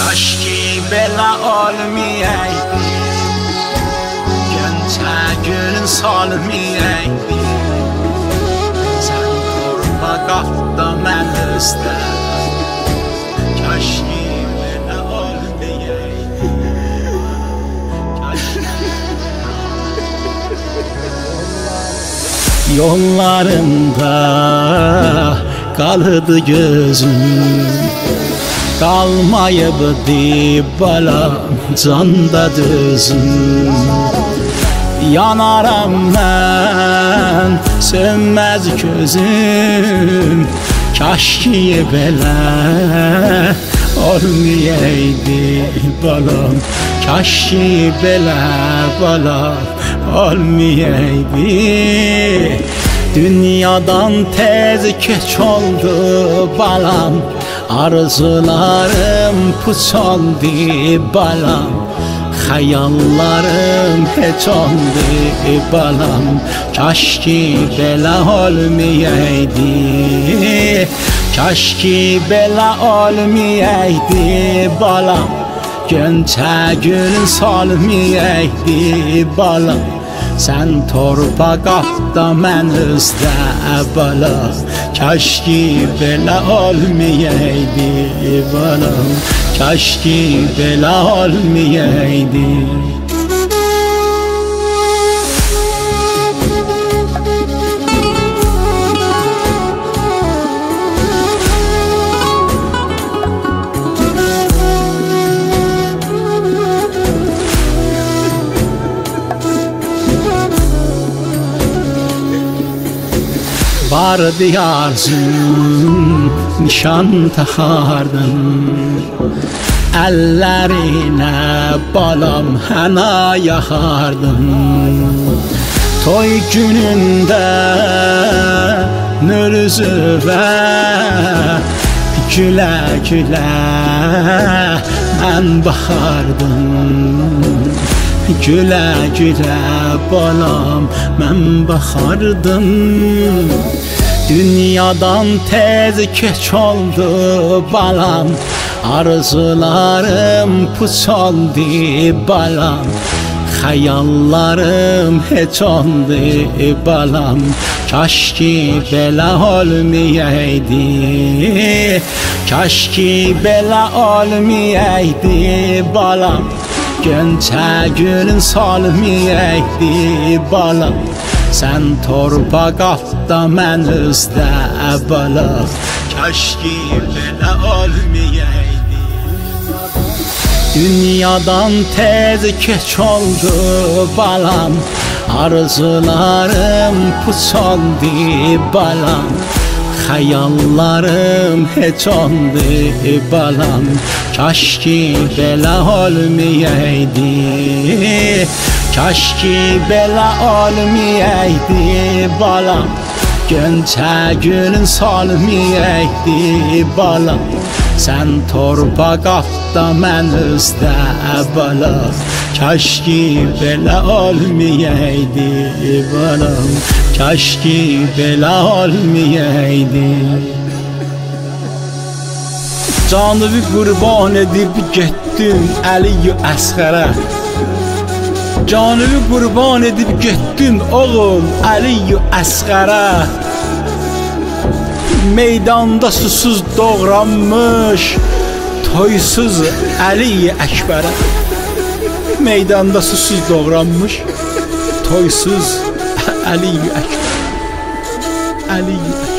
Kaşki belə olmayaydı, Gönçə gülün solmayaydı. Sən torpaqda mən üstə, Kaşki belə olmayaydı. Yollarında qalıdı gözüm, qalmayıbdı balam canda düzüm. Yanaram mən, sönməz gözüm, Kaşki belə olmayaydı balam, Kaşki belə balam olmayaydı. Dünyadan tez keç oldu balam, arzularım puç oldu balam, xəyallarım heç oldu balam. Kaşki belə olmayaydı, Kaşki belə olmayaydı balam, Gönçə gülün solmayaydı balam. Sən torpaqda mən üstə balam, Kaşki belə olmayaydı balam, Kaşki belə olmayaydı. Vardı arzum, nişan taxardım, əllərinə balam həna yaxardım. Toy günündə nürüzüvə gülə gülə mən baxardım. Gülə gülə balam mən baxardım. Dünyadan tez keç oldu balam, arzularım puç oldu balam, xəyallarım heç oldu balam. Kaşki belə olmayaydı, Kaşki belə olmayaydı balam, Gönçə gülün solmayaydı balam. Sən torpaqda mən üstə balam, Kaşki belə olmayaydı. Dünyadan tez keç oldu balam, arzularım puç oldu balam, xəyallarım heç oldu balam. Kaşki belə olmayaydı, Kaşki belə olmayaydı balam, Gönçə gülün solmayaydı balam. Sən torpaqda mən üstə balam, Kaşki belə olmayaydı balam, Kaşki belə olmayaydı. Canımı qurban edib getdim Əli Əsqərə, Canımı qurban edib getdim oğul Əli Əsqərə. Meydanda susuz doğranmış toysuz Əli Əkbərə. Meydanda susuz doğranmış toysuz Əli Əkbərə. Əli Əkbərə.